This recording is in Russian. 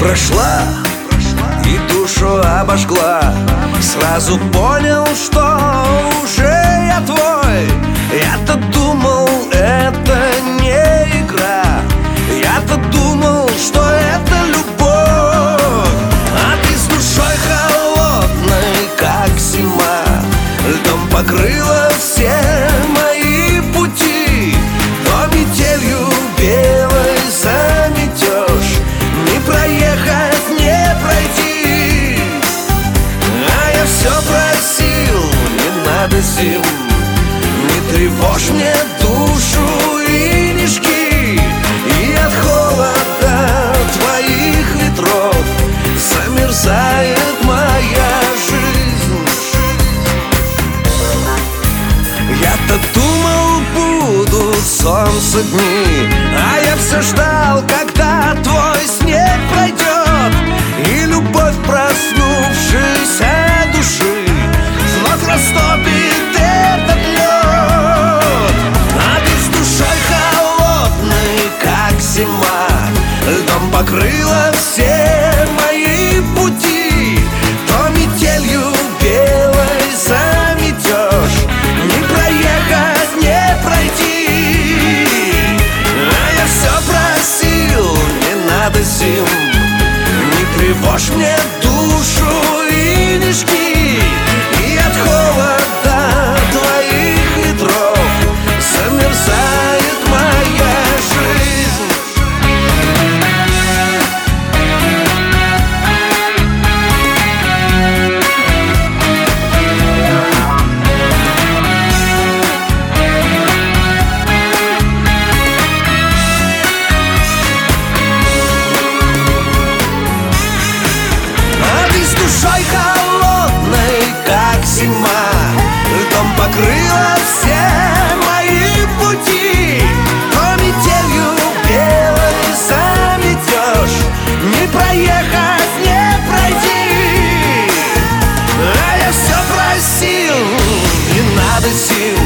Прошла и душу обожгла. Сразу понял, что уже я твой. Я-то думал, это не игра. Я-то думал, что это любовь. А ты с душой холодной, как зима. Льдом покрыла все мои пути. То метелью белой заметешь, не проехать, не пройти. А я все просил, не надо зим, не тревожь мне душу и не жги. И от холода твоих ветров замерзает моя жизнь. Я-то думал, будут солнце дни, а я все ждал, когда твой снег пройдет, и любовь проснувшейся души вновь растопит этот лед. А ты с душой холодной, как зима, льдом покрыла все мои пути. То метелью белой заметешь, не проехать, не пройти. А я все просил, не надо зим, не тревожь мне душу и не жги. И от холода твоих ветров замерзает моя жизнь. Душой холодной, как зима, льдом покрыла все мои пути. То метелью белой заметешь, не проехать, не пройти. А я все просил, не надо сил,